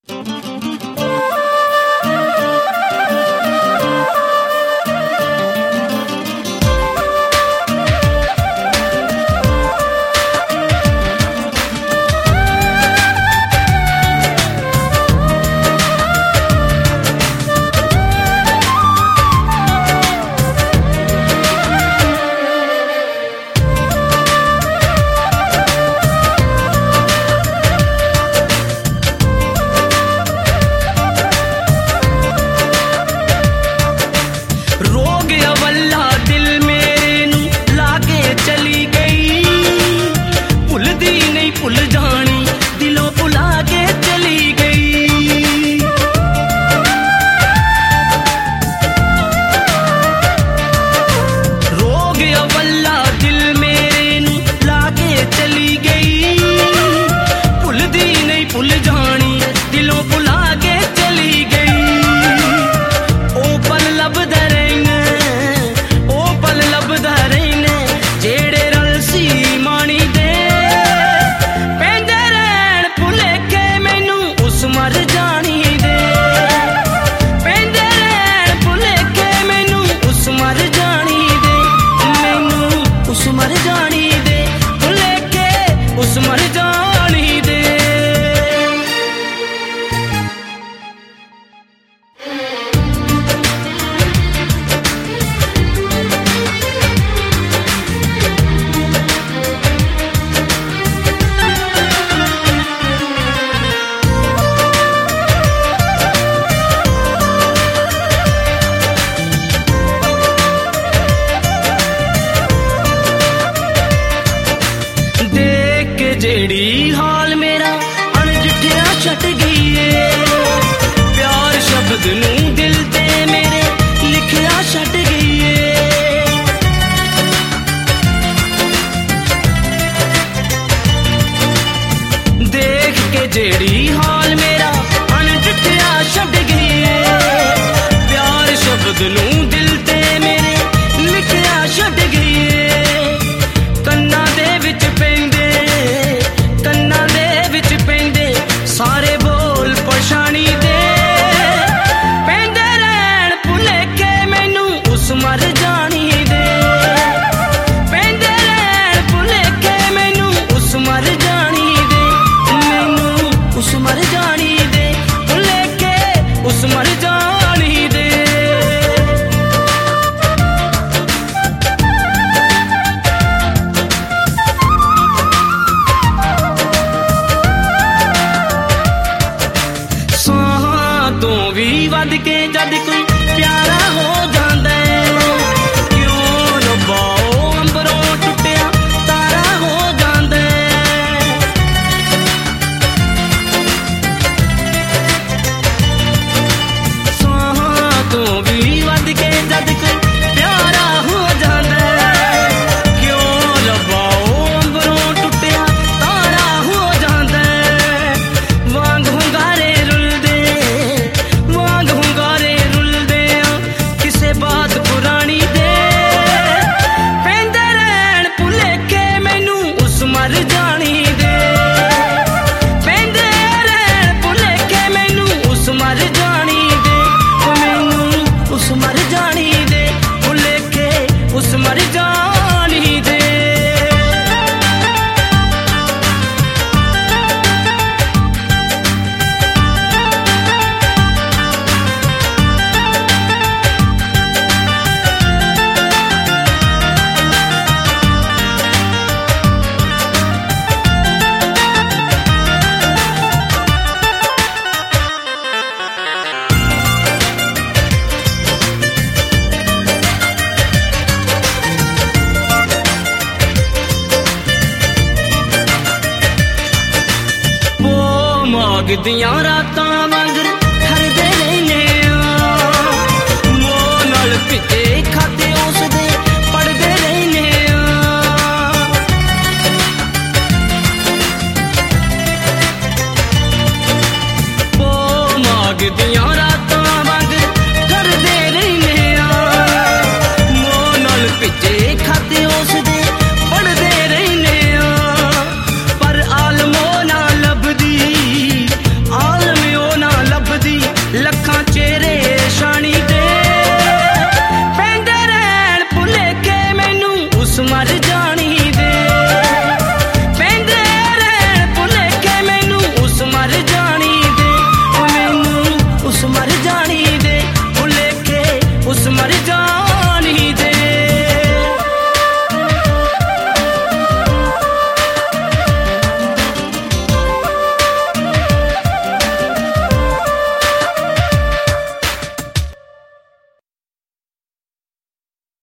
जेड़ी हाल मेरा अणजिठिया छट गई है, प्यार शब्द नू दिल ते मेरे लिखिया छट गई है। देख के जेड़ी हाल मेरा अणजिठिया छट गई है, प्यार शब्द नू दिल ते मेरे लिखिया छट गई है। कन्ना दे विच पैंदे सारे बोल पछाणी दे, पैंदे रहन भुलेखे मैनू उस मर जानी दे, पैंदे रहन भुलेखे मैनू उस मर जानी दे, मैनू उस मर जानी दे, भुलेखे उस मर जानी दे। तो भी वध के जद कोई प्यारा हो जांदा है, क्यों रब्बाओ अंबरों टुटिया तारा हो जांदा है। तो भी वध के जद कोई प्यारा हो जांदा है, क्यों रब्बाओ अंबरों टुटिया तारा हो जांदा है। वांग हुंगारे बात पुरानी दे, पैंदे रहन भुलेखे मैनू उस मर जानी दे, पैंदे रहन भुलेखे मैनू उस मर जानी दे, मैनू उस मर जानी दे, भुलेखे उस मर जानी दे। माग दियां रातां वांग